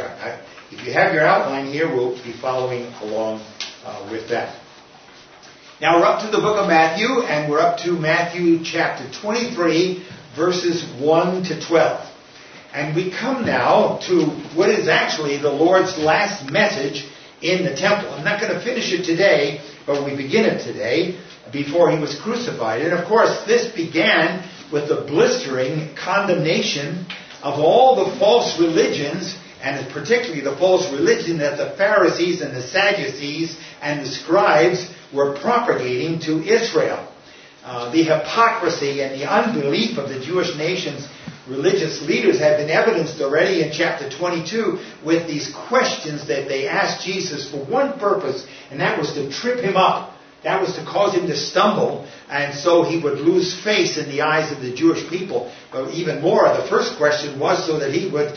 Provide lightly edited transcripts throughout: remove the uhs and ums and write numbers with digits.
If you have your outline here, we'll be following along with that. Now we're up to the book of Matthew, and we're up to Matthew chapter 23, verses 1 to 12. And we come now to what is actually the Lord's last message in the temple. I'm not going to finish it today, but we begin it today before he was crucified. And of course, this began with the blistering condemnation of all the false religions, and particularly the false religion that the Pharisees and the Sadducees and the scribes were propagating to Israel. The hypocrisy and the unbelief of the Jewish nation's religious leaders had been evidenced already in chapter 22 with these questions that they asked Jesus for one purpose, and that was to trip him up. That was to cause him to stumble, and so he would lose face in the eyes of the Jewish people. But even more, the first question was so that he would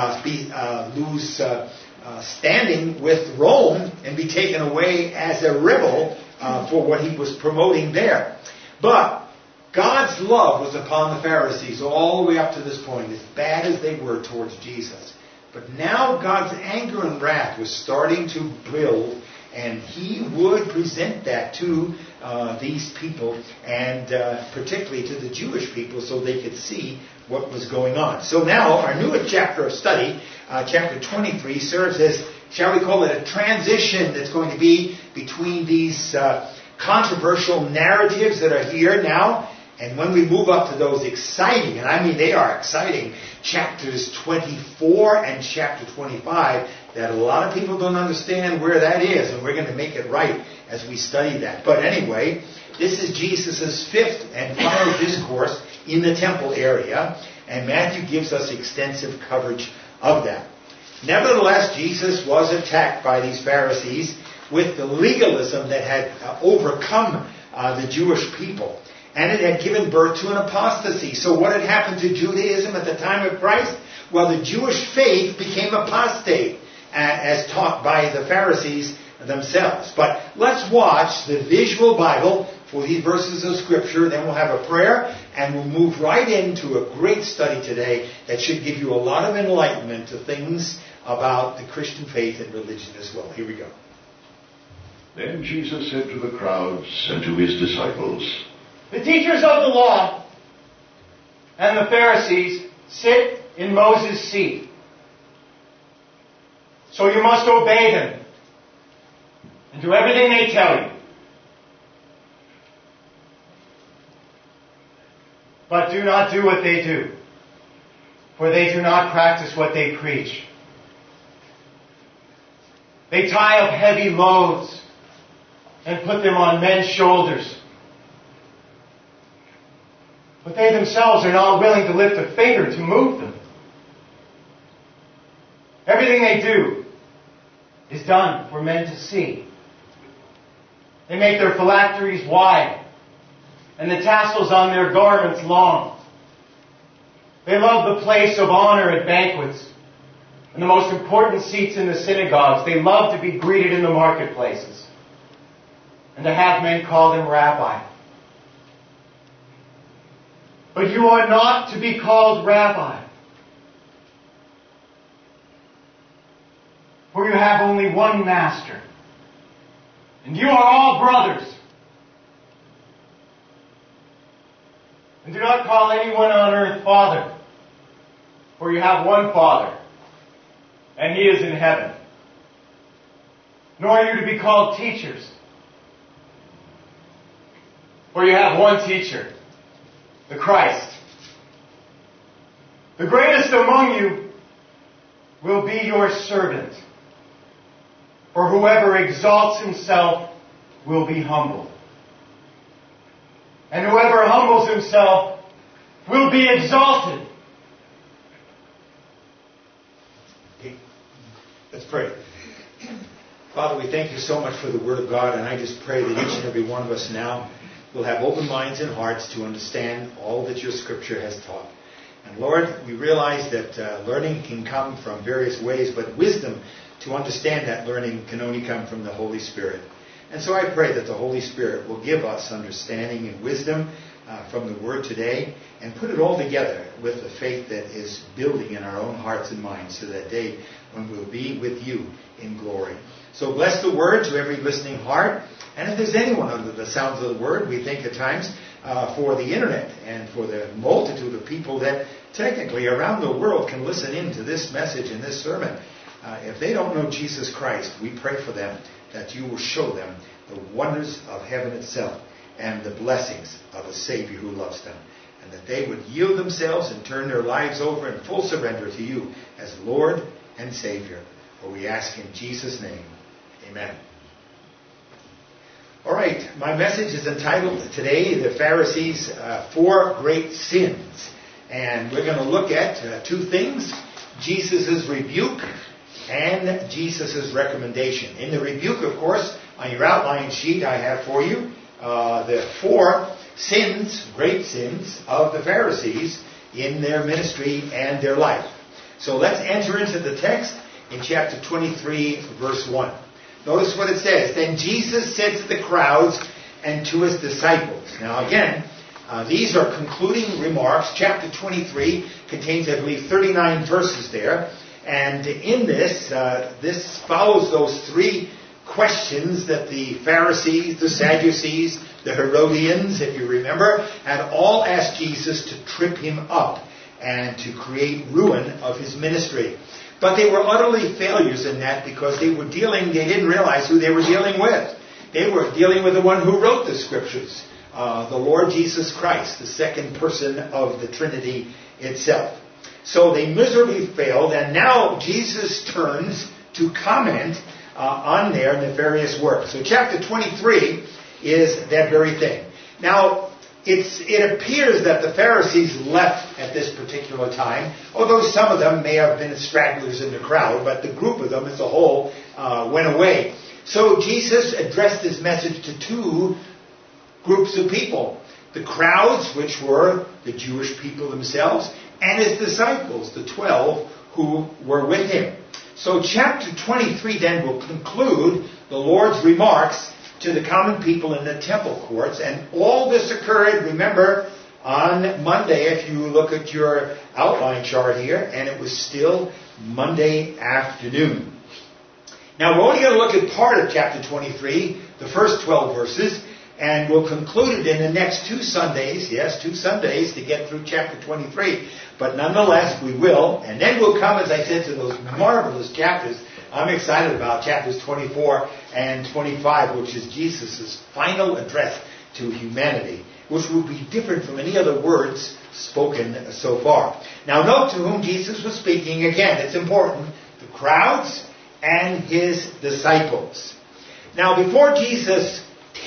lose standing with Rome and be taken away as a rebel for what he was promoting there. But God's love was upon the Pharisees all the way up to this point, as bad as they were towards Jesus. But now God's anger and wrath was starting to build, and he would present that to these people, and particularly to the Jewish people, so they could see what was going on. So now our newest chapter of study, chapter 23, serves as, shall we call it, a transition that's going to be between these controversial narratives that are here now. And when we move up to those exciting, and I mean they are exciting, chapters 24 and chapter 25, that a lot of people don't understand where that is, and we're going to make it right as we study that. But anyway, this is Jesus' fifth and final discourse in the temple area, and Matthew gives us extensive coverage of that. Nevertheless, Jesus was attacked by these Pharisees with the legalism that had overcome the Jewish people. And it had given birth to an apostasy. So what had happened to Judaism at the time of Christ? Well, the Jewish faith became apostate, as taught by the Pharisees themselves. But let's watch the visual Bible for these verses of Scripture. Then we'll have a prayer, and we'll move right into a great study today that should give you a lot of enlightenment to things about the Christian faith and religion as well. Here we go. Then Jesus said to the crowds and to his disciples, "The teachers of the law and the Pharisees sit in Moses' seat. So you must obey them and do everything they tell you. But do not do what they do, for they do not practice what they preach. They tie up heavy loads and put them on men's shoulders, but they themselves are not willing to lift a finger to move them. Everything they do is done for men to see. They make their phylacteries wide and the tassels on their garments long. They love the place of honor at banquets and the most important seats in the synagogues. They love to be greeted in the marketplaces and to have men call them rabbi. But you are not to be called rabbi, for you have only one master, and you are all brothers. And do not call anyone on earth Father, for you have one Father, and He is in heaven. Nor are you to be called teachers, for you have one teacher, the Christ. The greatest among you will be your servant. For whoever exalts himself will be humbled, and whoever humbles himself will be exalted." Okay. Let's pray. Father, we thank you so much for the Word of God, and I just pray that each and every one of us now will have open minds and hearts to understand all that your Scripture has taught. And Lord, we realize that learning can come from various ways, but wisdom to understand that learning can only come from the Holy Spirit. And so I pray that the Holy Spirit will give us understanding and wisdom from the Word today and put it all together with the faith that is building in our own hearts and minds to that day when we'll be with you in glory. So bless the Word to every listening heart. And if there's anyone under the sounds of the Word, we think at times for the Internet and for the multitude of people that technically around the world can listen in to this message and this sermon. If they don't know Jesus Christ, we pray for them that you will show them the wonders of heaven itself and the blessings of a Savior who loves them, and that they would yield themselves and turn their lives over in full surrender to you as Lord and Savior. For we ask in Jesus' name, amen. All right, my message is entitled today, The Pharisees' Four Great Sins. And we're going to look at two things, Jesus' rebuke and Jesus' recommendation. In the rebuke, of course, on your outline sheet I have for you the four sins, great sins, of the Pharisees in their ministry and their life. So let's enter into the text in chapter 23, verse 1. Notice what it says. Then Jesus said to the crowds and to his disciples. Now again, these are concluding remarks. Chapter 23 contains, I believe, 39 verses there. And in this, this follows those three questions that the Pharisees, the Sadducees, the Herodians, if you remember, had all asked Jesus to trip him up and to create ruin of his ministry. But they were utterly failures in that because they didn't realize who they were dealing with. They were dealing with the one who wrote the Scriptures, the Lord Jesus Christ, the second person of the Trinity itself. So they miserably failed, and now Jesus turns to comment on their nefarious work. So chapter 23 is that very thing. Now, it appears that the Pharisees left at this particular time, although some of them may have been stragglers in the crowd, but the group of them as a whole went away. So Jesus addressed his message to two groups of people. The crowds, which were the Jewish people themselves, and his disciples, the 12 who were with him. So chapter 23 then will conclude the Lord's remarks to the common people in the temple courts. And all this occurred, remember, on Monday, if you look at your outline chart here, and it was still Monday afternoon. Now we're only going to look at part of chapter 23, the first 12 verses, and we'll conclude it in the next 2 Sundays. Yes, 2 Sundays to get through chapter 23. But nonetheless, we will. And then we'll come, as I said, to those marvelous chapters I'm excited about, chapters 24 and 25, which is Jesus' final address to humanity, which will be different from any other words spoken so far. Now note to whom Jesus was speaking. Again, it's important. The crowds and his disciples. Now before Jesus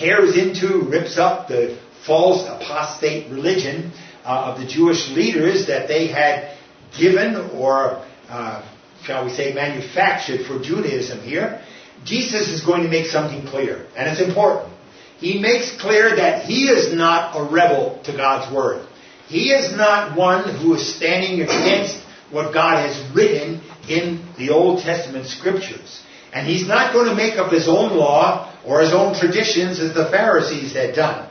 rips up the false apostate religion of the Jewish leaders that they had given or, shall we say, manufactured for Judaism here, Jesus is going to make something clear, and it's important. He makes clear that he is not a rebel to God's Word. He is not one who is standing against what God has written in the Old Testament Scriptures. And he's not going to make up his own law or his own traditions as the Pharisees had done.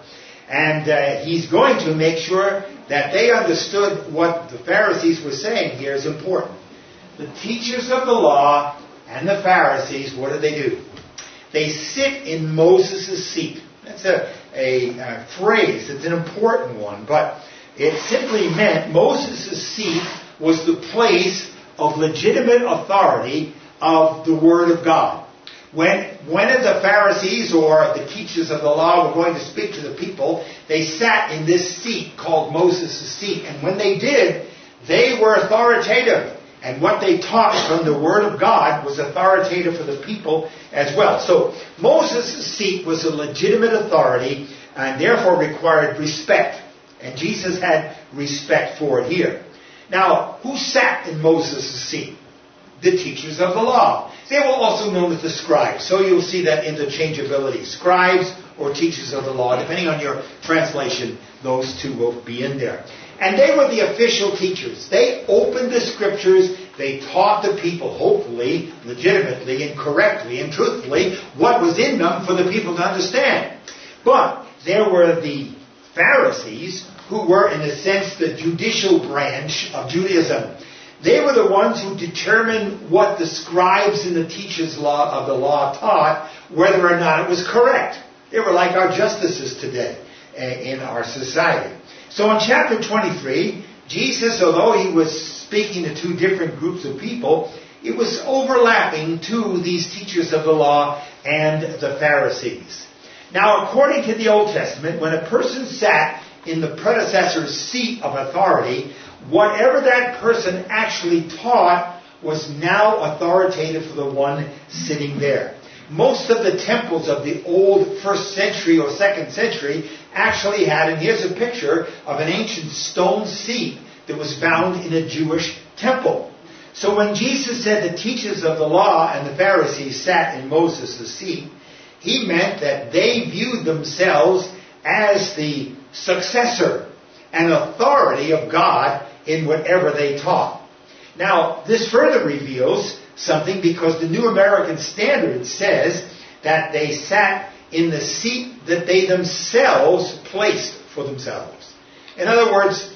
And he's going to make sure that they understood what the Pharisees were saying here is important. The teachers of the law and the Pharisees, what do? They sit in Moses' seat. That's a phrase. It's an important one. But it simply meant Moses' seat was the place of legitimate authority of the Word of God. When one of the Pharisees or the teachers of the law were going to speak to the people, they sat in this seat called Moses' seat. And when they did, they were authoritative. And what they taught from the Word of God was authoritative for the people as well. So Moses' seat was a legitimate authority and therefore required respect. And Jesus had respect for it here. Now, who sat in Moses' seat? The teachers of the law. They were also known as the scribes. So you'll see that interchangeability. Scribes or teachers of the law. Depending on your translation, those two will be in there. And they were the official teachers. They opened the Scriptures. They taught the people, hopefully, legitimately and correctly and truthfully, what was in them for the people to understand. But there were the Pharisees, who were in a sense the judicial branch of Judaism. They were the ones who determined what the scribes and the teachers of the law taught, whether or not it was correct. They were like our justices today in our society. So in chapter 23, Jesus, although he was speaking to two different groups of people, it was overlapping to these teachers of the law and the Pharisees. Now, according to the Old Testament, when a person sat in the predecessor's seat of authority, whatever that person actually taught was now authoritative for the one sitting there. Most of the temples of the old 1st century or 2nd century actually had, and here's a picture of an ancient stone seat that was found in a Jewish temple. So when Jesus said the teachers of the law and the Pharisees sat in Moses' seat, he meant that they viewed themselves as the successor and authority of God in whatever they taught. Now, this further reveals something, because the New American Standard says that they sat in the seat that they themselves placed for themselves. In other words,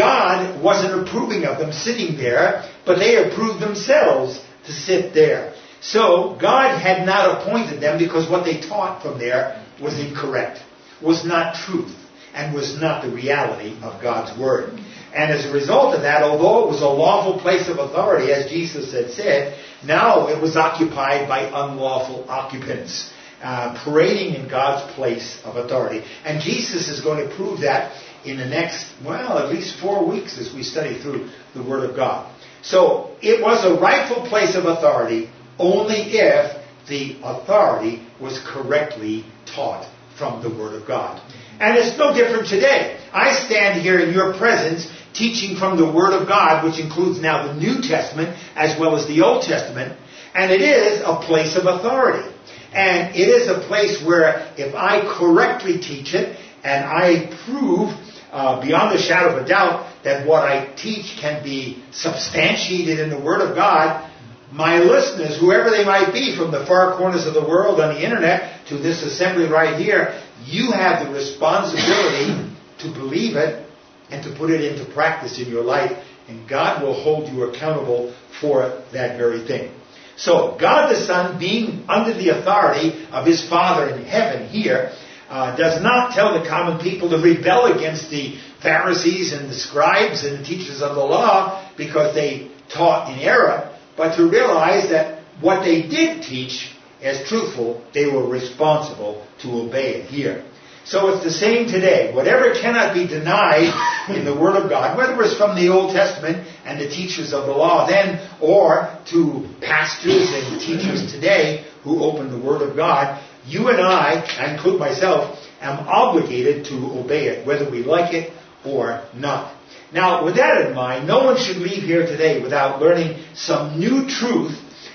God wasn't approving of them sitting there, but they approved themselves to sit there. So God had not appointed them because what they taught from there was incorrect, was not truth, and was not the reality of God's Word. And as a result of that, although it was a lawful place of authority, as Jesus had said, now it was occupied by unlawful occupants, parading in God's place of authority. And Jesus is going to prove that in the next, at least 4 weeks as we study through the Word of God. So it was a rightful place of authority only if the authority was correctly taught from the Word of God. And it's no different today. I stand here in your presence teaching from the Word of God, which includes now the New Testament as well as the Old Testament. And it is a place of authority. And it is a place where if I correctly teach it and I prove beyond a shadow of a doubt that what I teach can be substantiated in the Word of God, my listeners, whoever they might be, from the far corners of the world on the internet to this assembly right here, you have the responsibility to believe it and to put it into practice in your life, and God will hold you accountable for that very thing. So, God the Son, being under the authority of His Father in heaven here, does not tell the common people to rebel against the Pharisees and the scribes and the teachers of the law because they taught in error, but to realize that what they did teach as truthful, they were responsible to obey it here. So it's the same today. Whatever cannot be denied in the Word of God, whether it's from the Old Testament and the teachers of the law then, or to pastors and teachers today who open the Word of God, you and I include myself, am obligated to obey it, whether we like it or not. Now, with that in mind, no one should leave here today without learning some new truth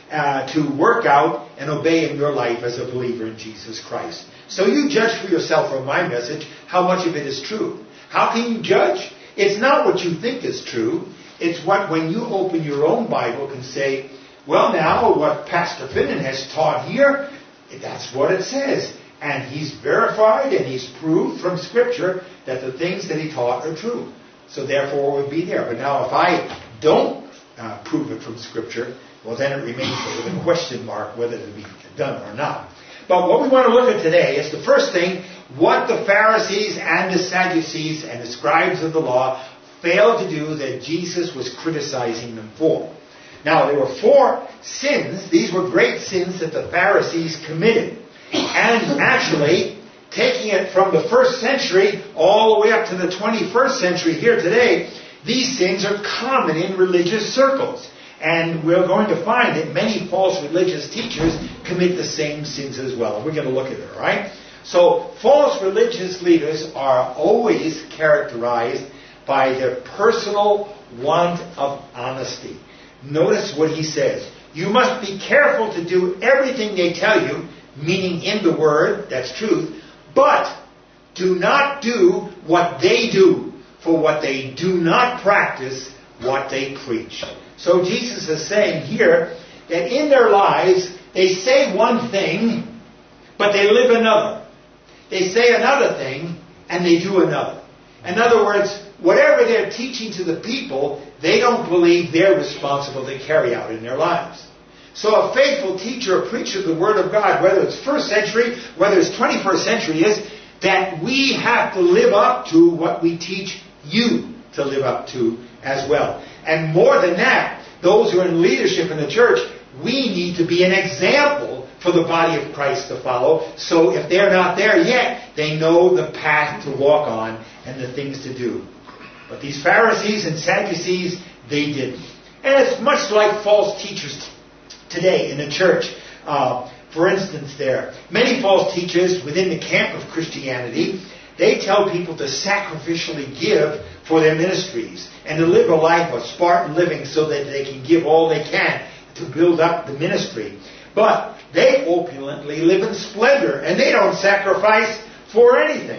to work out and obey in your life as a believer in Jesus Christ. So you judge for yourself from my message how much of it is true. How can you judge? It's not what you think is true. It's what, when you open your own Bible, can say, well, now what Pastor Finnan has taught here, that's what it says. And he's verified and he's proved from Scripture that the things that he taught are true. So therefore it would be there. But now if I don't prove it from Scripture, well, then it remains with a question mark whether it be done or not. But what we want to look at today is the first thing, what the Pharisees and the Sadducees and the scribes of the law failed to do that Jesus was criticizing them for. Now, there were 4 sins. These were great sins that the Pharisees committed. And actually, taking it from the 1st century all the way up to the 21st century here today, these sins are common in religious circles. And we're going to find that many false religious teachers commit the same sins as well. We're going to look at it, all right? So, false religious leaders are always characterized by their personal want of honesty. Notice what he says. You must be careful to do everything they tell you, meaning in the Word, that's truth, but do not do what they do, for what they do not practice, what they preach. So Jesus is saying here that in their lives, they say one thing, but they live another. They say another thing, and they do another. In other words, whatever they're teaching to the people, they don't believe they're responsible to carry out in their lives. So a faithful teacher or preacher of the Word of God, whether it's first century, whether it's 21st century, is that we have to live up to what we teach you to live up to as well. And more than that, those who are in leadership in the church, we need to be an example for the body of Christ to follow. So if they're not there yet, they know the path to walk on and the things to do. But these Pharisees and Sadducees, they didn't. And it's much like false teachers today in the church. For instance, there are many false teachers within the camp of Christianity. They tell people to sacrificially give for their ministries and to live a life of Spartan living so that they can give all they can to build up the ministry. But they opulently live in splendor and they don't sacrifice for anything.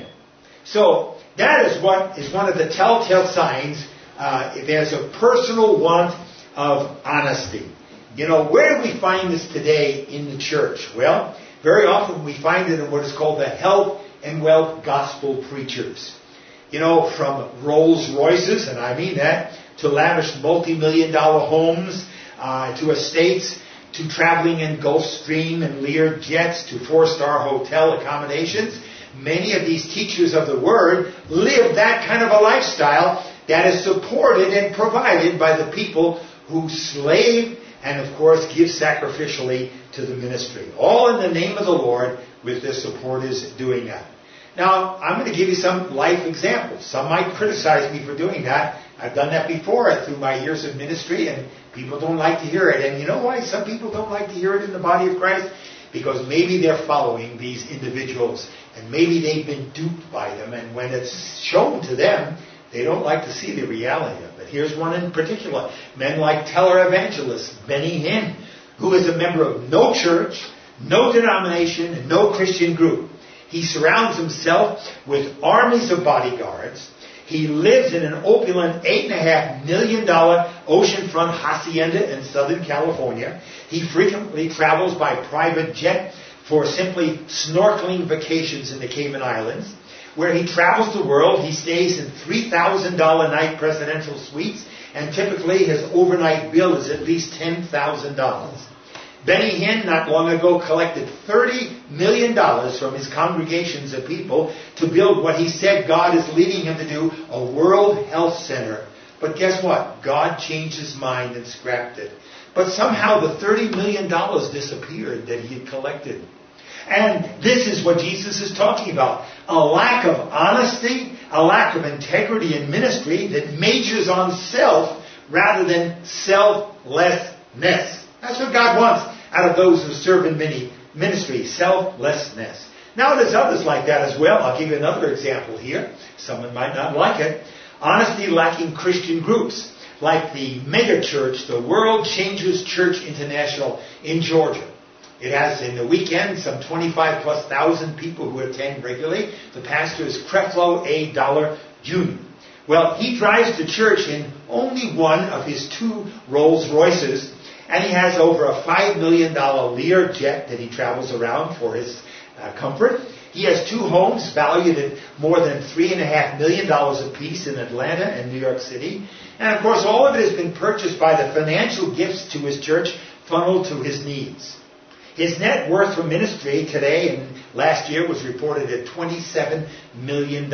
So that is what is one of the telltale signs. There's a personal want of honesty. You know, where do we find this today in the church? Well, very often we find it in what is called the health and wealth gospel preachers. You know, from Rolls Royces, and I mean that, to lavish multi-million-dollar homes, to estates, to traveling in Gulfstream and Lear jets, to four-star hotel accommodations. Many of these teachers of the Word live that kind of a lifestyle that is supported and provided by the people who slave and, of course, give sacrificially to the ministry. All in the name of the Lord, with their supporters doing that. Now, I'm going to give you some life examples. Some might criticize me for doing that. I've done that before through my years of ministry, and people don't like to hear it. And you know why some people don't like to hear it in the body of Christ? Because maybe they're following these individuals, and maybe they've been duped by them, and when it's shown to them, they don't like to see the reality of it. Here's one in particular. Men like televangelist Benny Hinn, who is a member of no church, no denomination, and no Christian group. He surrounds himself with armies of bodyguards. He lives in an opulent $8.5 million oceanfront hacienda in Southern California. He frequently travels by private jet for simply snorkeling vacations in the Cayman Islands. Where he travels the world, he stays in $3,000 night presidential suites, and typically his overnight bill is at least $10,000. Benny Hinn not long ago collected $30 million from his congregations of people to build what he said God is leading him to do, a World Health Center. But guess what? God changed his mind and scrapped it. But somehow the $30 million disappeared that he had collected. And this is what Jesus is talking about. A lack of honesty, a lack of integrity in ministry that majors on self rather than selflessness. That's what God wants out of those who serve in ministry, selflessness. Now there's others like that as well. I'll give you another example here. Someone might not like it. Honesty lacking Christian groups like the mega church, the World Changers Church International in Georgia. It has, in the weekend, some 25,000+ people who attend regularly. The pastor is Creflo A. Dollar Jr. Well, he drives to church in only one of his 2 Rolls Royces, and he has over a $5 million Lear jet that he travels around for his comfort. He has 2 homes valued at more than $3.5 million apiece in Atlanta and New York City. And, of course, all of it has been purchased by the financial gifts to his church funneled to his needs. His net worth for ministry today and last year was reported at $27 million.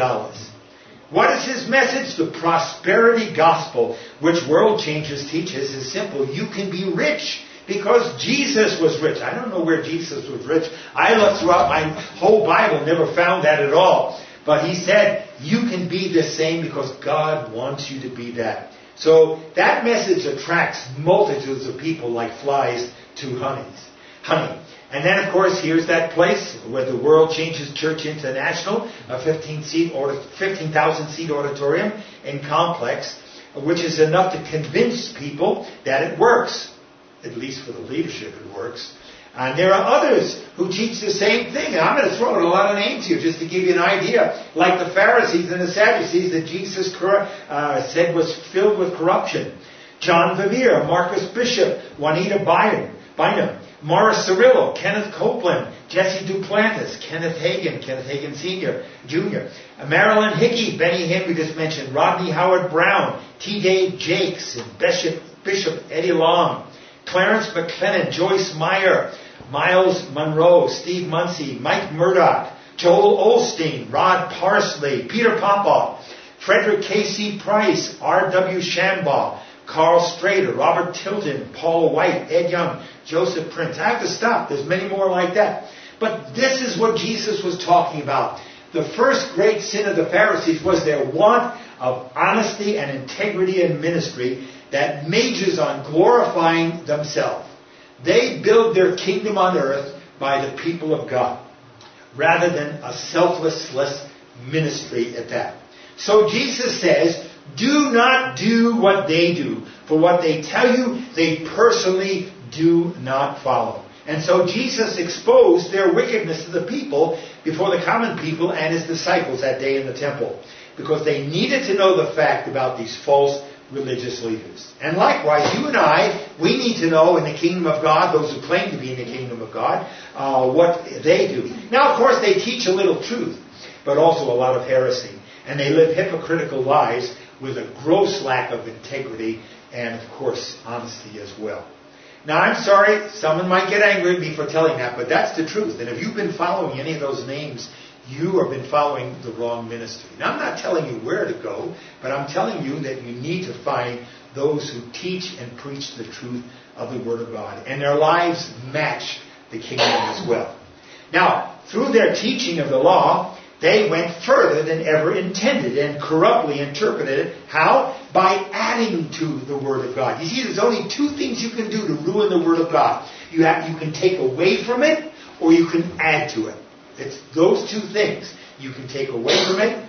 What is his message? The prosperity gospel, which World Changers teaches, is simple. You can be rich because Jesus was rich. I don't know where Jesus was rich. I looked throughout my whole Bible, never found that at all. But he said, you can be the same because God wants you to be that. So that message attracts multitudes of people like flies to honey. And then, of course, here's that place where the World Changers Church International, a 15,000-seat auditorium and complex, which is enough to convince people that it works. At least for the leadership, it works. And there are others who teach the same thing. And I'm going to throw out a lot of names here just to give you an idea. Like the Pharisees and the Sadducees that Jesus said was filled with corruption. John Bevere, Marcus Bishop, Juanita Bynum, Morris Cirillo, Kenneth Copeland, Jesse Duplantis, Kenneth Hagin Sr., Jr., Marilyn Hickey, Benny Hinn, we just mentioned, Rodney Howard Brown, T. Dave Jakes, and Bishop Eddie Long, Clarence McLennan, Joyce Meyer, Miles Monroe, Steve Muncy, Mike Murdoch, Joel Osteen, Rod Parsley, Peter Popoff, Frederick K.C. Price, R.W. Shambaugh, Carl Strader, Robert Tilton, Paul White, Ed Young, Joseph Prince. I have to stop. There's many more like that. But this is what Jesus was talking about. The first great sin of the Pharisees was their want of honesty and integrity in ministry that majors on glorifying themselves. They build their kingdom on earth by the people of God, rather than a selfless ministry at that. So Jesus says, do not do what they do, for what they tell you, they personally do not follow. And so Jesus exposed their wickedness to the people before the common people and his disciples that day in the temple, because they needed to know the fact about these false religious leaders. And likewise, you and I, we need to know in the kingdom of God, those who claim to be in the kingdom of God, what they do. Now, of course, they teach a little truth, but also a lot of heresy. And they live hypocritical lives with a gross lack of integrity and, of course, honesty as well. Now, I'm sorry, someone might get angry at me for telling that, but that's the truth. And if you've been following any of those names, you have been following the wrong ministry. Now, I'm not telling you where to go, but I'm telling you that you need to find those who teach and preach the truth of the Word of God. And their lives match the kingdom as well. Now, through their teaching of the law, they went further than ever intended and corruptly interpreted it. How? By adding to the Word of God. You see, there's only two things you can do to ruin the Word of God. You can take away from it, or you can add to it. It's those two things. You can take away from it,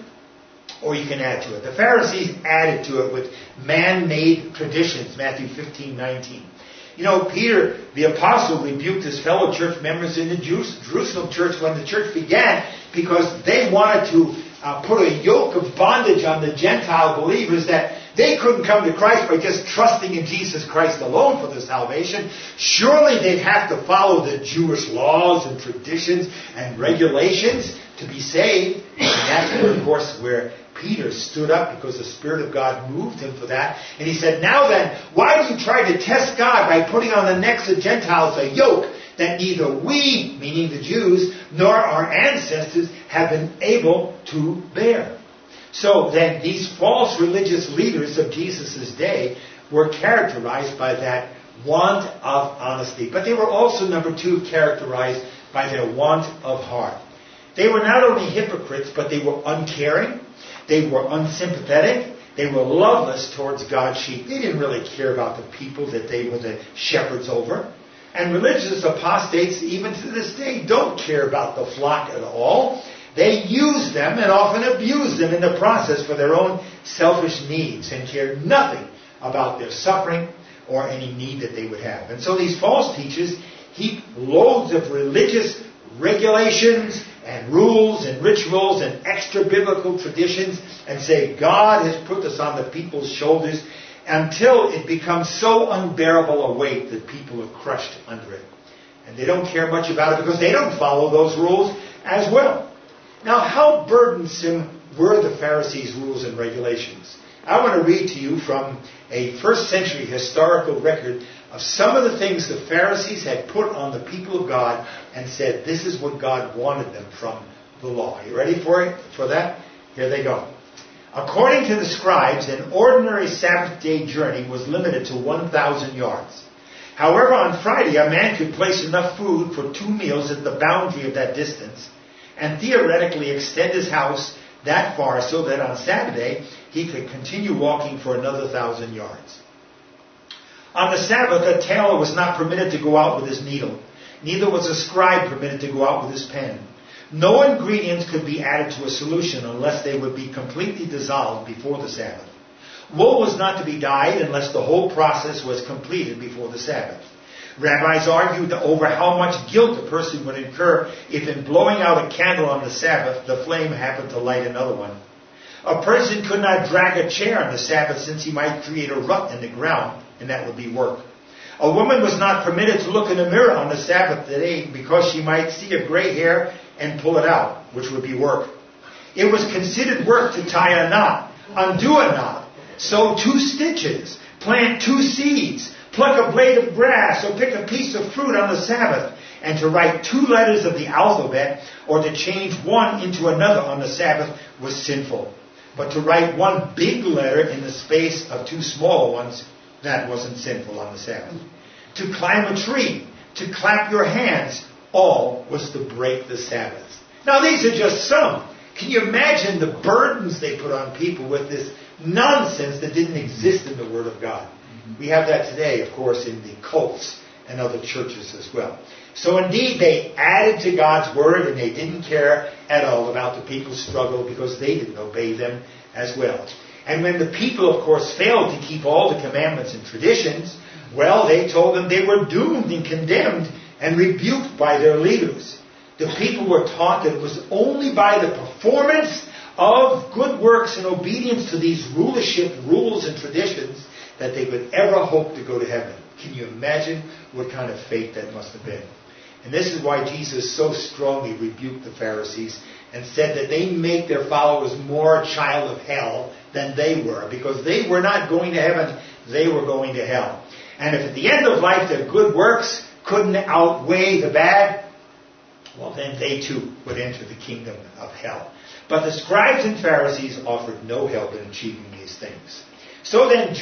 or you can add to it. The Pharisees added to it with man-made traditions, Matthew 15:19. You know, Peter, the apostle, rebuked his fellow church members in the Jerusalem church when the church began because they wanted to put a yoke of bondage on the Gentile believers that they couldn't come to Christ by just trusting in Jesus Christ alone for their salvation. Surely they'd have to follow the Jewish laws and traditions and regulations to be saved. And that's where, of course, where Peter stood up because the Spirit of God moved him for that. And he said, now then, why do you try to test God by putting on the necks of Gentiles a yoke that neither we, meaning the Jews, nor our ancestors have been able to bear? So then these false religious leaders of Jesus' day were characterized by that want of honesty. But they were also, number two, characterized by their want of heart. They were not only hypocrites, but they were uncaring. They were unsympathetic. They were loveless towards God's sheep. They didn't really care about the people that they were the shepherds over. And religious apostates, even to this day, don't care about the flock at all. They use them and often abuse them in the process for their own selfish needs and care nothing about their suffering or any need that they would have. And so these false teachers heap loads of religious regulations and rules and rituals and extra biblical traditions and say God has put this on the people's shoulders until it becomes so unbearable a weight that people are crushed under it. And they don't care much about it because they don't follow those rules as well. Now, how burdensome were the Pharisees' rules and regulations? I want to read to you from a first century historical record of some of the things the Pharisees had put on the people of God and said this is what God wanted them from the law. You ready for that? Here they go. According to the scribes, an ordinary Sabbath day journey was limited to 1,000 yards. However, on Friday, a man could place enough food for 2 meals at the boundary of that distance and theoretically extend his house that far so that on Saturday he could continue walking for another 1,000 yards. On the Sabbath, a tailor was not permitted to go out with his needle. Neither was a scribe permitted to go out with his pen. No ingredients could be added to a solution unless they would be completely dissolved before the Sabbath. Wool was not to be dyed unless the whole process was completed before the Sabbath. Rabbis argued over how much guilt a person would incur if in blowing out a candle on the Sabbath, the flame happened to light another one. A person could not drag a chair on the Sabbath since he might create a rut in the ground, and that would be work. A woman was not permitted to look in a mirror on the Sabbath day because she might see a gray hair and pull it out, which would be work. It was considered work to tie a knot, undo a knot, sew 2 stitches, plant 2 seeds, pluck a blade of grass, or pick a piece of fruit on the Sabbath, and to write 2 letters of the alphabet, or to change one into another on the Sabbath was sinful. But to write 1 big letter in the space of 2 smaller ones, that wasn't sinful on the Sabbath. To climb a tree, to clap your hands, all was to break the Sabbath. Now these are just some. Can you imagine the burdens they put on people with this nonsense that didn't exist in the Word of God? We have that today, of course, in the cults and other churches as well. So indeed, they added to God's Word, and they didn't care at all about the people's struggle because they didn't obey them as well. And when the people, of course, failed to keep all the commandments and traditions, well, they told them they were doomed and condemned and rebuked by their leaders. The people were taught that it was only by the performance of good works and obedience to these rulership rules and traditions that they could ever hope to go to heaven. Can you imagine what kind of fate that must have been? And this is why Jesus so strongly rebuked the Pharisees and said that they make their followers more a child of hell than they were, because they were not going to heaven, they were going to hell. And if at the end of life their good works couldn't outweigh the bad, well, then they too would enter the kingdom of hell. But the scribes and Pharisees offered no help in achieving these things. So then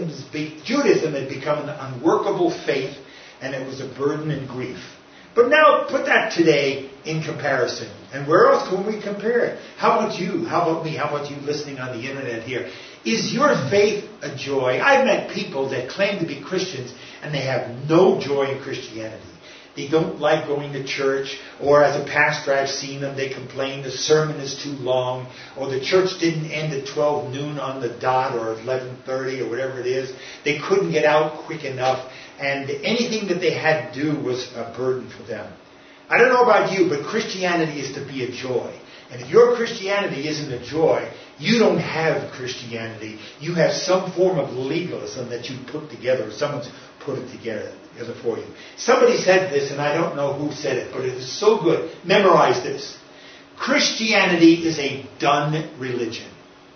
Judaism had become an unworkable faith, and it was a burden and grief. But now put that today in comparison. And where else can we compare it? How about you? How about me? How about you listening on the internet here? Is your faith a joy? I've met people that claim to be Christians and they have no joy in Christianity. They don't like going to church, or as a pastor I've seen them, they complain the sermon is too long, or the church didn't end at 12 noon on the dot, or 11:30, or whatever it is. They couldn't get out quick enough, and anything that they had to do was a burden for them. I don't know about you, but Christianity is to be a joy. And if your Christianity isn't a joy, you don't have Christianity. You have some form of legalism that you put together. Someone's put it together for you. Somebody said this, and I don't know who said it, but it is so good. Memorize this. Christianity is a done religion.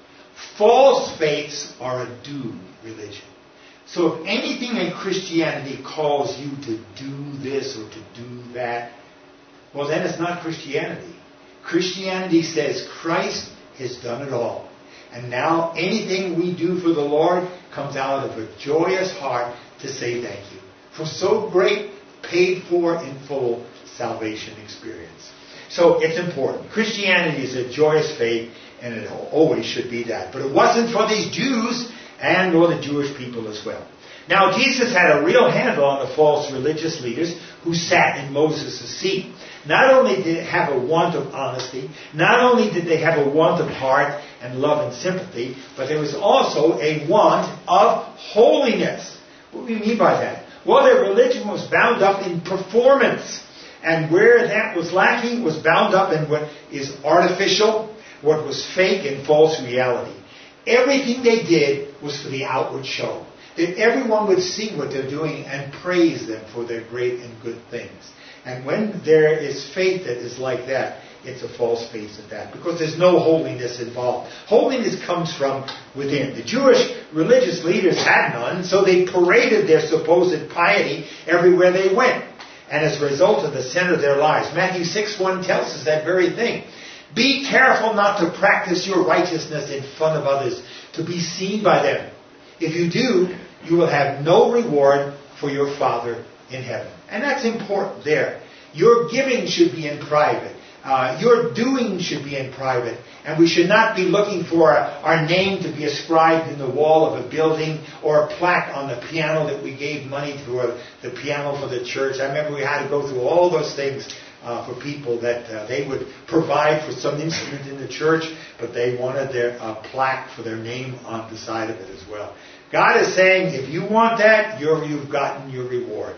False faiths are a do religion. So if anything in Christianity calls you to do this or to do that, well, then it's not Christianity. Christianity says Christ has done it all. And now anything we do for the Lord comes out of a joyous heart to say thank you for so great, paid for in full salvation experience. So it's important. Christianity is a joyous faith, and it always should be that. But it wasn't for these Jews and nor the Jewish people as well. Now, Jesus had a real handle on the false religious leaders who sat in Moses' seat. Not only did they have a want of honesty, not only did they have a want of heart and love and sympathy, but there was also a want of holiness. What do you mean by that? Well, their religion was bound up in performance. And where that was lacking was bound up in what is artificial, what was fake and false reality. Everything they did was for the outward show. That everyone would see what they're doing and praise them for their great and good things. And when there is faith that is like that, it's a false faith at that, because there's no holiness involved. Holiness comes from within. The Jewish religious leaders had none, so they paraded their supposed piety everywhere they went. And as a result of the center of their lives, Matthew 6:1 tells us that very thing. Be careful not to practice your righteousness in front of others, to be seen by them. If you do, you will have no reward for your Father in heaven. And that's important there. Your giving should be in private. Your doing should be in private. And we should not be looking for our name to be ascribed in the wall of a building or a plaque on the piano that we gave money to, the piano for the church. I remember we had to go through all those things for people that they would provide for some instrument in the church, but they wanted their plaque for their name on the side of it as well. God is saying, if you want that, you've gotten your reward.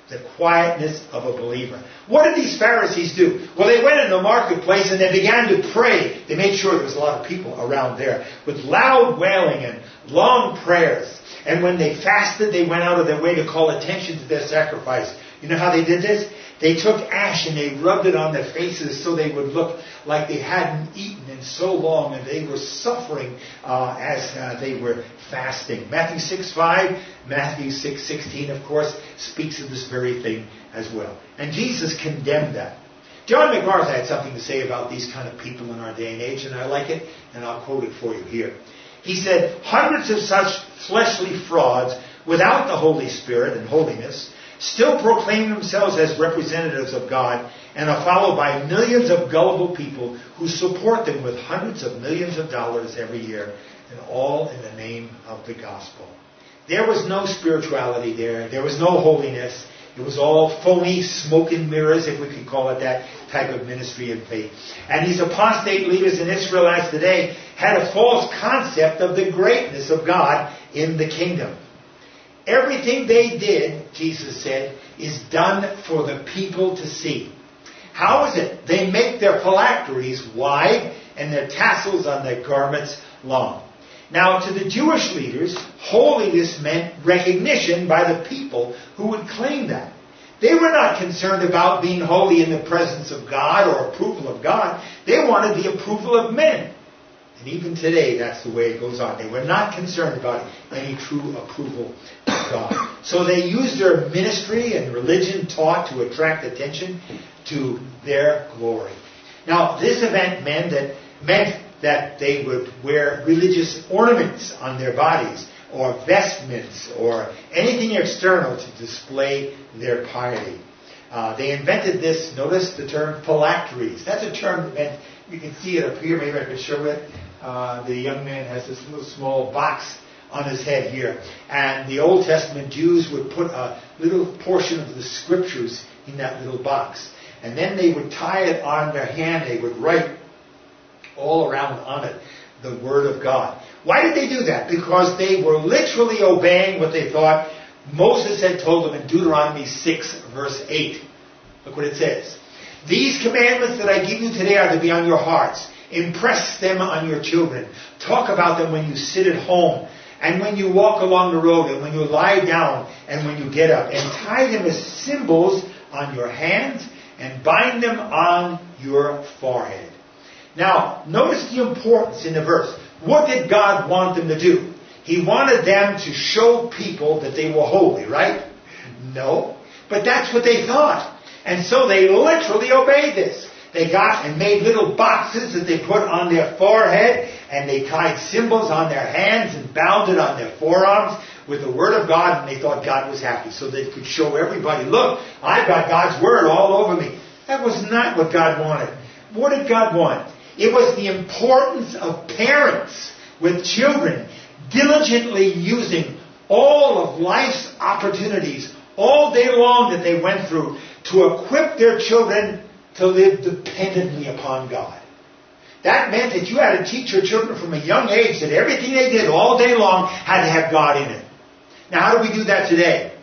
The quietness of a believer. What did these Pharisees do? Well, they went into the marketplace and they began to pray. They made sure there was a lot of people around there with loud wailing and long prayers. And when they fasted, they went out of their way to call attention to their sacrifice. You know how they did this? They took ash and they rubbed it on their faces so they would look like they hadn't eaten in so long and they were suffering as they were fasting. Matthew 6:5, Matthew 6:16, of course, speaks of this very thing as well. And Jesus condemned that. John MacArthur had something to say about these kind of people in our day and age, and I like it, and I'll quote it for you here. He said, hundreds of such fleshly frauds without the Holy Spirit and holiness still proclaim themselves as representatives of God and are followed by millions of gullible people who support them with hundreds of millions of dollars every year, and all in the name of the gospel. There was no spirituality there. There was no holiness. It was all phony smoke and mirrors, if we could call it that, type of ministry and faith. And these apostate leaders in Israel as today had a false concept of the greatness of God in the kingdom. Everything they did, Jesus said, is done for the people to see. How is it? They make their phylacteries wide and their tassels on their garments long. Now, to the Jewish leaders, holiness meant recognition by the people who would claim that. They were not concerned about being holy in the presence of God or approval of God. They wanted the approval of men. And even today, that's the way it goes on. They were not concerned about any true approval of God. So they used their ministry and religion taught to attract attention to their glory. Now, this event meant that they would wear religious ornaments on their bodies, or vestments, or anything external to display their piety. They invented this, notice the term phylacteries. That's a term that meant, you can see it up here, maybe I could show it. The young man has this little small box on his head here. And the Old Testament Jews would put a little portion of the scriptures in that little box. And then they would tie it on their hand. They would write all around on it the Word of God. Why did they do that? Because they were literally obeying what they thought Moses had told them in Deuteronomy 6, verse 8. Look what it says. These commandments that I give you today are to be on your hearts. Impress them on your children. Talk about them when you sit at home, and when you walk along the road, and when you lie down, and when you get up. And tie them as symbols on your hands, and bind them on your forehead. Now, notice the importance in the verse. What did God want them to do? He wanted them to show people that they were holy, right? No. But that's what they thought. And so they literally obeyed this. They got and made little boxes that they put on their forehead, and they tied symbols on their hands and bound it on their forearms with the Word of God, and they thought God was happy. So they could show everybody, look, I've got God's Word all over me. That was not what God wanted. What did God want? It was the importance of parents with children diligently using all of life's opportunities all day long that they went through to equip their children to live dependently upon God. That meant that you had to teach your children from a young age that everything they did all day long had to have God in it. Now, how do we do that today?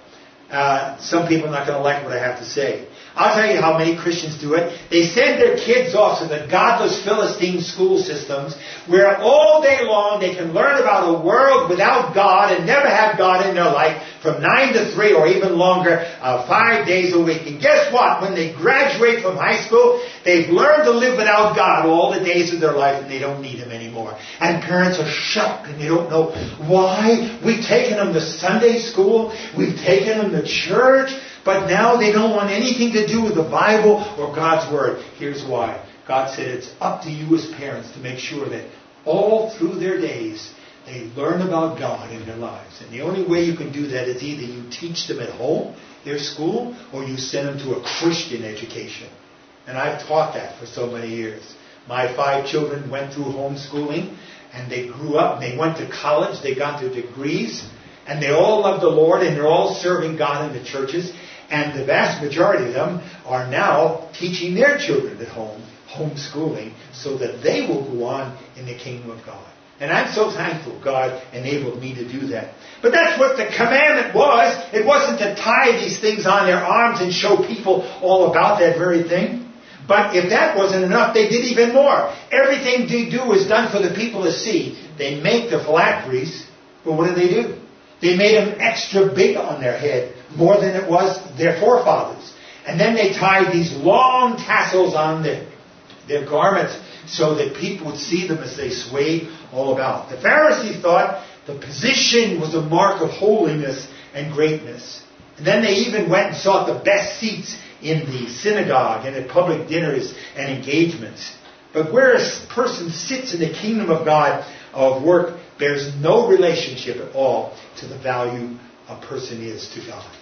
Some people are not going to like what I have to say. I'll tell you how many Christians do it. They send their kids off to the godless Philistine school systems where all day long they can learn about a world without God and never have God in their life from 9 to 3 or even longer, 5 days a week. And guess what? When they graduate from high school, they've learned to live without God all the days of their life and they don't need Him anymore. And parents are shocked and they don't know why. We've taken them to Sunday school. We've taken them to church. But now they don't want anything to do with the Bible or God's Word. Here's why. God said it's up to you as parents to make sure that all through their days they learn about God in their lives. And the only way you can do that is either you teach them at home, their school, or you send them to a Christian education. And I've taught that for so many years. My 5 children went through homeschooling and they grew up and they went to college, they got their degrees, and they all love the Lord and they're all serving God in the churches. And the vast majority of them are now teaching their children at home, homeschooling, so that they will go on in the kingdom of God. And I'm so thankful God enabled me to do that. But that's what the commandment was. It wasn't to tie these things on their arms and show people all about that very thing. But if that wasn't enough, they did even more. Everything they do is done for the people to see. They make the phylacteries, but what do? They made them extra big on their head, more than it was their forefathers. And then they tied these long tassels on their garments so that people would see them as they swayed all about. The Pharisees thought the position was a mark of holiness and greatness. And then they even went and sought the best seats in the synagogue and at public dinners and engagements. But where a person sits in the kingdom of God of work bears no relationship at all to the value a person is to God.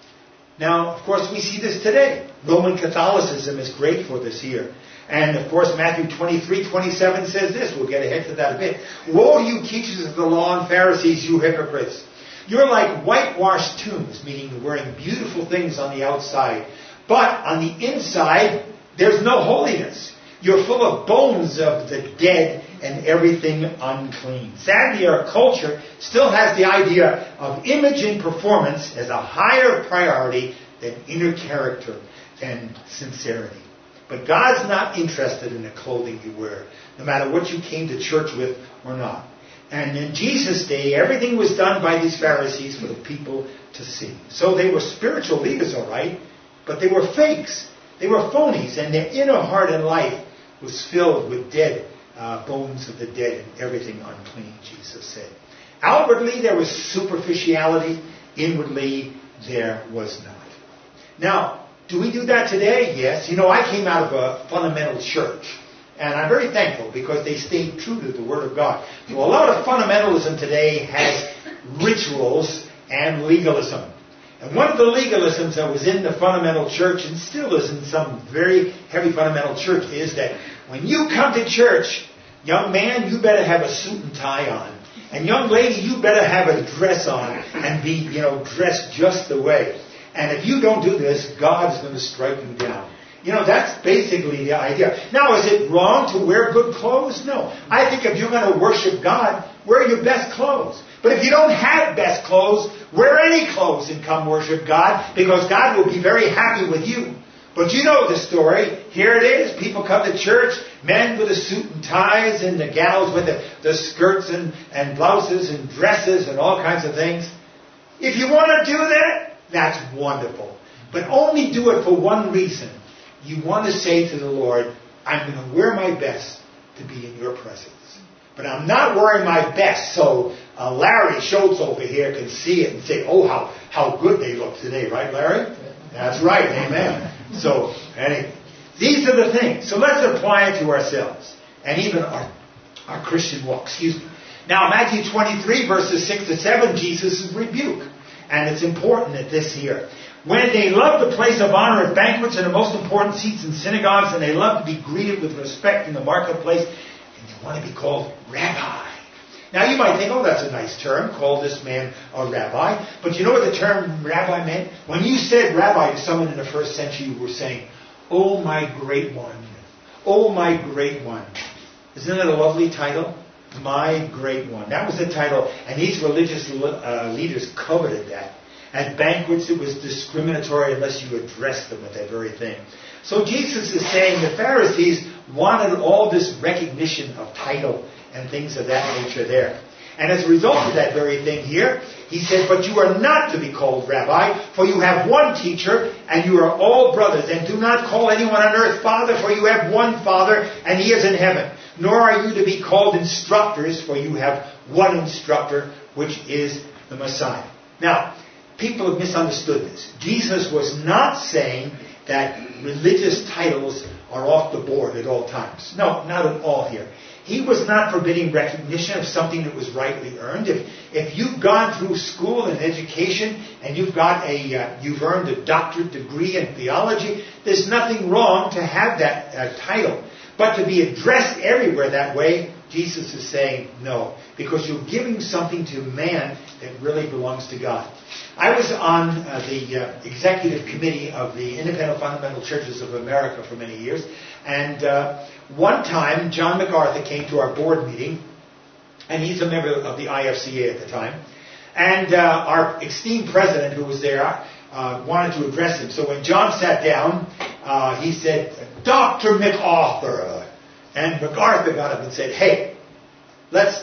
Now, of course, we see this today. Roman Catholicism is great for this here. And, of course, Matthew 23:27 says this. We'll get ahead to that a bit. Woe to you, teachers of the law and Pharisees, you hypocrites! You're like whitewashed tombs, meaning you're wearing beautiful things on the outside. But on the inside, there's no holiness. You're full of bones of the dead and everything unclean. Sadly, our culture still has the idea of image and performance as a higher priority than inner character and sincerity. But God's not interested in the clothing you wear, no matter what you came to church with or not. And in Jesus' day, everything was done by these Pharisees for the people to see. So they were spiritual leaders, all right, but they were fakes. They were phonies, and their inner heart and life was filled with dead bones of the dead and everything unclean, Jesus said. Outwardly, there was superficiality. Inwardly, there was not. Now, do we do that today? Yes. You know, I came out of a fundamental church. And I'm very thankful because they stayed true to the Word of God. So a lot of fundamentalism today has rituals and legalism. And one of the legalisms that was in the fundamental church, and still is in some very heavy fundamental church, is that when you come to church, young man, you better have a suit and tie on. And young lady, you better have a dress on and be, dressed just the way. And if you don't do this, God's going to strike you down. That's basically the idea. Now, is it wrong to wear good clothes? No. I think if you're going to worship God, wear your best clothes. But if you don't have best clothes, wear any clothes and come worship God, because God will be very happy with you. But you know the story. Here it is. People come to church, men with a suit and ties, and the gals with the skirts and blouses and dresses and all kinds of things. If you want to do that, that's wonderful. But only do it for one reason. You want to say to the Lord, I'm going to wear my best to be in your presence. But I'm not wearing my best so Larry Schultz over here can see it and say, oh, how good they look today. Right, Larry? That's right. Amen. So, anyway, these are the things. So let's apply it to ourselves and even our Christian walk. Now, Matthew 23, verses 6 to 7, Jesus' rebuke. And it's important that this here. When they love the place of honor at banquets and the most important seats in synagogues, and they love to be greeted with respect in the marketplace, and they want to be called rabbi. Now you might think, oh, that's a nice term, call this man a rabbi. But you know what the term rabbi meant? When you said rabbi to someone in the first century, you were saying, oh, my great one. Oh, my great one. Isn't that a lovely title? My great one. That was the title, and these religious leaders coveted that. At banquets, it was discriminatory unless you addressed them with that very thing. So Jesus is saying the Pharisees wanted all this recognition of title and things of that nature there. And as a result of that very thing here, he said, but you are not to be called rabbi, for you have one teacher, and you are all brothers. And do not call anyone on earth Father, for you have one Father, and he is in heaven. Nor are you to be called instructors, for you have one instructor, which is the Messiah. Now, people have misunderstood this. Jesus was not saying that religious titles are off the board at all times. No, not at all here. He was not forbidding recognition of something that was rightly earned. If you've gone through school and education and you've earned a doctorate degree in theology, there's nothing wrong to have that title. But to be addressed everywhere that way, Jesus is saying no, because you're giving something to man that really belongs to God. I was on the executive committee of the Independent Fundamental Churches of America for many years, and one time John MacArthur came to our board meeting, and he's a member of the IFCA at the time. And our esteemed president, who was there, wanted to address him. So when John sat down, he said, "Dr. MacArthur." And MacArthur got up and said, "Hey, let's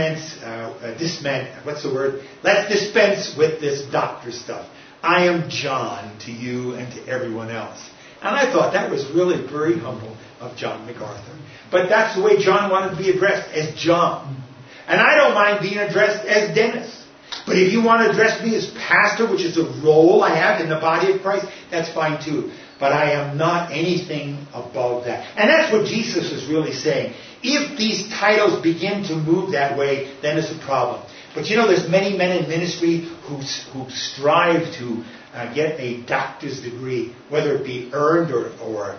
Let's dispense with this doctor stuff. I am John to you and to everyone else." And I thought that was really very humble of John MacArthur. But that's the way John wanted to be addressed, as John. And I don't mind being addressed as Dennis. But if you want to address me as pastor, which is a role I have in the body of Christ, that's fine too. But I am not anything above that. And that's what Jesus is really saying. If these titles begin to move that way, then it's a problem. But there's many men in ministry who strive to get a doctor's degree, whether it be earned or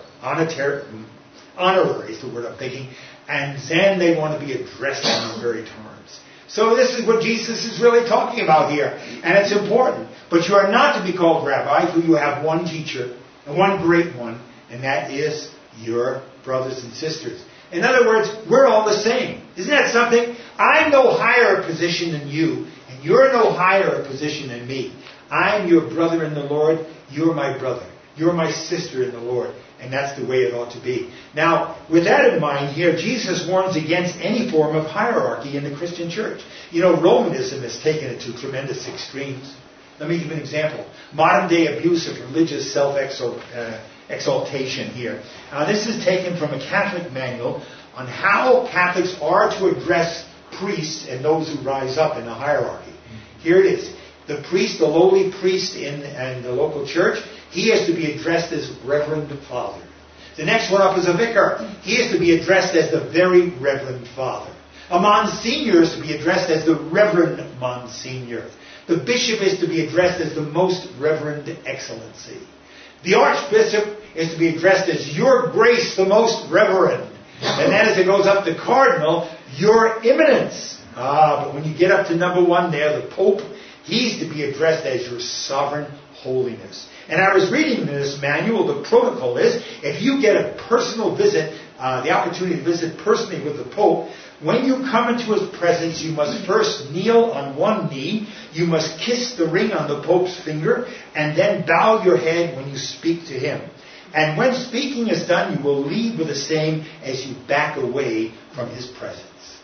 honorary is the word I'm thinking, and then they want to be addressed in those very terms. So this is what Jesus is really talking about here, and it's important. But you are not to be called rabbi, for you have one teacher, and one great one, and that is your brothers and sisters. In other words, we're all the same. Isn't that something? I'm no higher a position than you, and you're no higher a position than me. I'm your brother in the Lord, you're my brother. You're my sister in the Lord. And that's the way it ought to be. Now, with that in mind here, Jesus warns against any form of hierarchy in the Christian church. Romanism has taken it to tremendous extremes. Let me give you an example. Modern day abuse of religious self-exaltation here. This is taken from a Catholic manual on how Catholics are to address priests and those who rise up in the hierarchy. Here it is. The priest, the lowly priest in the local church, he is to be addressed as Reverend Father. The next one up is a vicar. He is to be addressed as the Very Reverend Father. A Monsignor is to be addressed as the Reverend Monsignor. The bishop is to be addressed as the Most Reverend Excellency. The Archbishop is to be addressed as Your Grace the Most Reverend. And then as it goes up to Cardinal, Your Eminence. But when you get up to number one there, the Pope, he's to be addressed as Your Sovereign Holiness. And I was reading in this manual, the protocol is, if you get a personal visit, the opportunity to visit personally with the Pope, when you come into his presence, you must first kneel on one knee, you must kiss the ring on the Pope's finger, and then bow your head when you speak to him. And when speaking is done, you will leave with the same as you back away from his presence.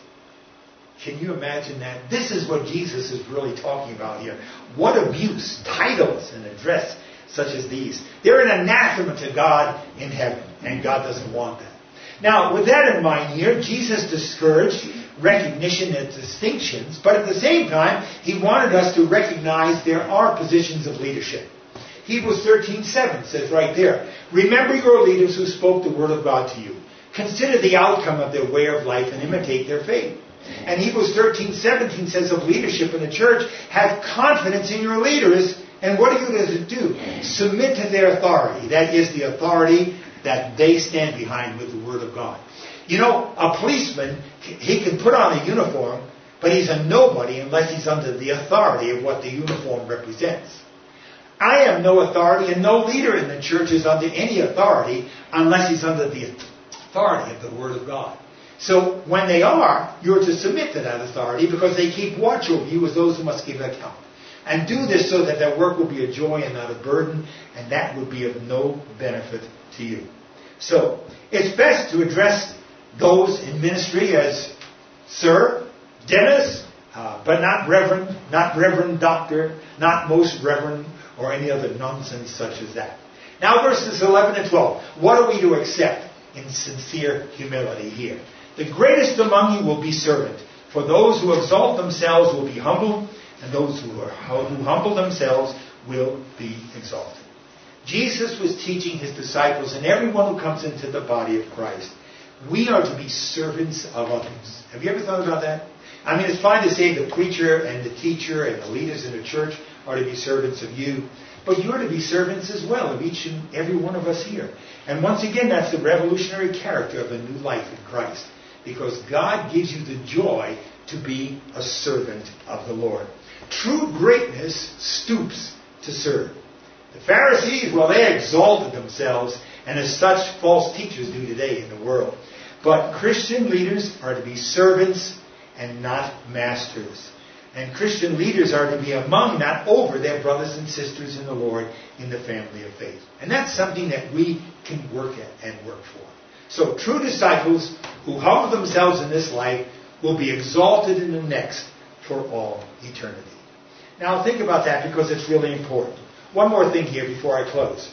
Can you imagine that? This is what Jesus is really talking about here. What abuse, titles, and address such as these. They're an anathema to God in heaven, and God doesn't want that. Now, with that in mind here, Jesus discouraged recognition and distinctions, but at the same time, he wanted us to recognize there are positions of leadership. Hebrews 13:7 says right there, "Remember your leaders who spoke the word of God to you. Consider the outcome of their way of life and imitate their faith." And Hebrews 13:17 says of leadership in the church, have confidence in your leaders. And what are you to do? Submit to their authority. That is the authority that they stand behind with the Word of God. A policeman, he can put on a uniform, but he's a nobody unless he's under the authority of what the uniform represents. I am no authority, and no leader in the church is under any authority unless he's under the authority of the Word of God. So when they are, you're to submit to that authority because they keep watch over you as those who must give account. And do this so that their work will be a joy and not a burden, and that would be of no benefit to you. So, it's best to address those in ministry as Sir, Dennis, but not Reverend Doctor, not Most Reverend, or any other nonsense such as that. Now verses 11 and 12. What are we to accept in sincere humility here? The greatest among you will be servant, for those who exalt themselves will be humbled, and those who humble themselves will be exalted. Jesus was teaching his disciples and everyone who comes into the body of Christ, we are to be servants of others. Have you ever thought about that? I mean, it's fine to say the preacher and the teacher and the leaders in the church are to be servants of you, but you are to be servants as well of each and every one of us here. And once again, that's the revolutionary character of a new life in Christ, because God gives you the joy to be a servant of the Lord. True greatness stoops to serve. The Pharisees, well, they exalted themselves, and as such, false teachers do today in the world. But Christian leaders are to be servants, and not masters. And Christian leaders are to be among, not over, their brothers and sisters in the Lord in the family of faith. And that's something that we can work at and work for. So true disciples who humble themselves in this life will be exalted in the next for all eternity. Now think about that because it's really important. One more thing here before I close.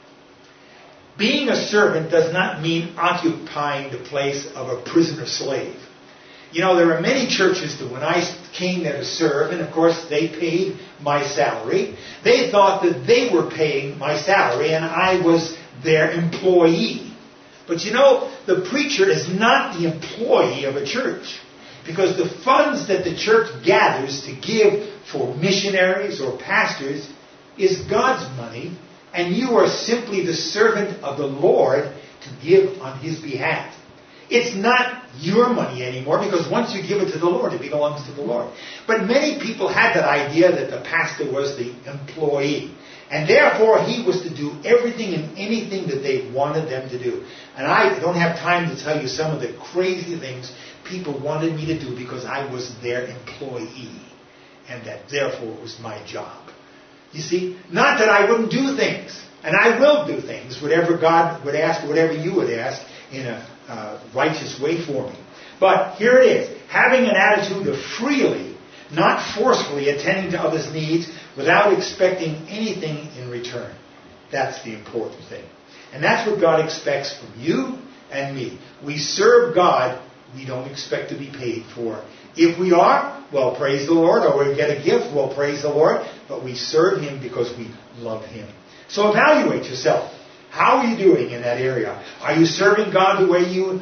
Being a servant does not mean occupying the place of a prisoner slave. You know, there are many churches that when I came there to serve, and of course they paid my salary, they thought that they were paying my salary and I was their employee. But you know, the preacher is not the employee of a church. Because the funds that the church gathers to give for missionaries or pastors is God's money, and you are simply the servant of the Lord to give on His behalf. It's not your money anymore, because once you give it to the Lord, it belongs to the Lord. But many people had that idea that the pastor was the employee. And therefore, he was to do everything and anything that they wanted them to do. And I don't have time to tell you some of the crazy things people wanted me to do because I was their employee. And that therefore it was my job. You see, not that I wouldn't do things. And I will do things, whatever God would ask, whatever you would ask, in a righteous way for me. But here it is. Having an attitude of freely, not forcefully attending to others' needs without expecting anything in return. That's the important thing. And that's what God expects from you and me. We serve God. We don't expect to be paid for. If we are, well, praise the Lord. Or we get a gift, well, praise the Lord. But we serve Him because we love Him. So evaluate yourself. How are you doing in that area? Are you serving God the way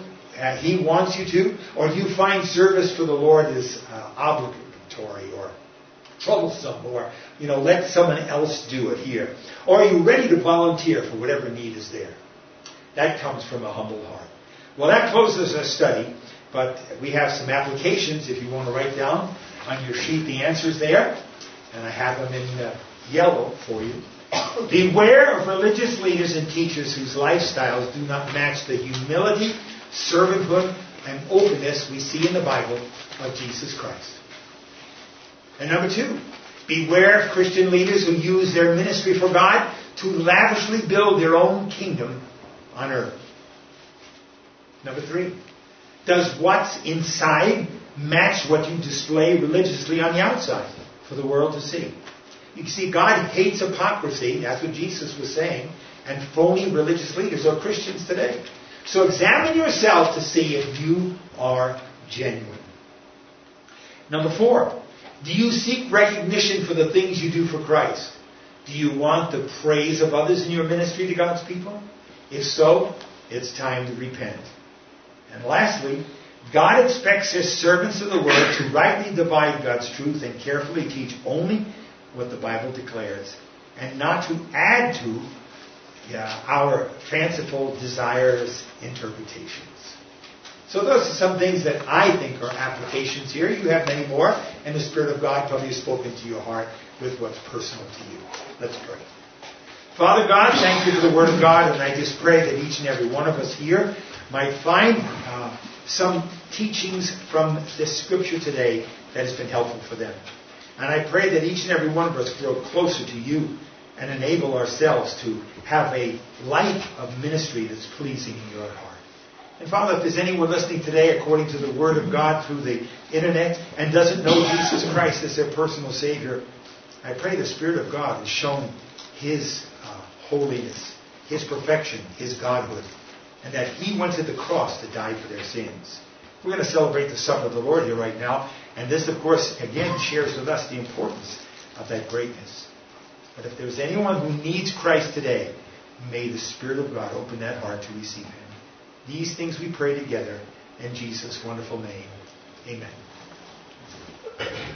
He wants you to? Or do you find service for the Lord is obligatory or troublesome, or let someone else do it here? Or are you ready to volunteer for whatever need is there? That comes from a humble heart. Well, that closes our study, but we have some applications if you want to write down on your sheet the answers there, and I have them in yellow for you. Beware of religious leaders and teachers whose lifestyles do not match the humility, servanthood, and openness we see in the Bible of Jesus Christ. And number 2, beware of Christian leaders who use their ministry for God to lavishly build their own kingdom on earth. Number 3, does what's inside match what you display religiously on the outside for the world to see? You see, God hates hypocrisy, that's what Jesus was saying, and phony religious leaders or Christians today. So examine yourself to see if you are genuine. Number 4, do you seek recognition for the things you do for Christ? Do you want the praise of others in your ministry to God's people? If so, it's time to repent. And lastly, God expects His servants of the Word to rightly divide God's truth and carefully teach only what the Bible declares, and not to add to our fanciful desires, interpretations. So those are some things that I think are applications here. You have many more, and the Spirit of God probably has spoken to your heart with what's personal to you. Let's pray. Father God, thank you for the Word of God, and I just pray that each and every one of us here might find some teachings from this Scripture today that has been helpful for them. And I pray that each and every one of us grow closer to you and enable ourselves to have a life of ministry that's pleasing in your heart. And Father, if there's anyone listening today according to the Word of God through the internet and doesn't know Jesus Christ as their personal Savior, I pray the Spirit of God has shown His holiness, His perfection, His Godhood, and that He went to the cross to die for their sins. We're going to celebrate the supper of the Lord here right now, and this, of course, again shares with us the importance of that greatness. But if there's anyone who needs Christ today, may the Spirit of God open that heart to receive Him. These things we pray together in Jesus' wonderful name. Amen.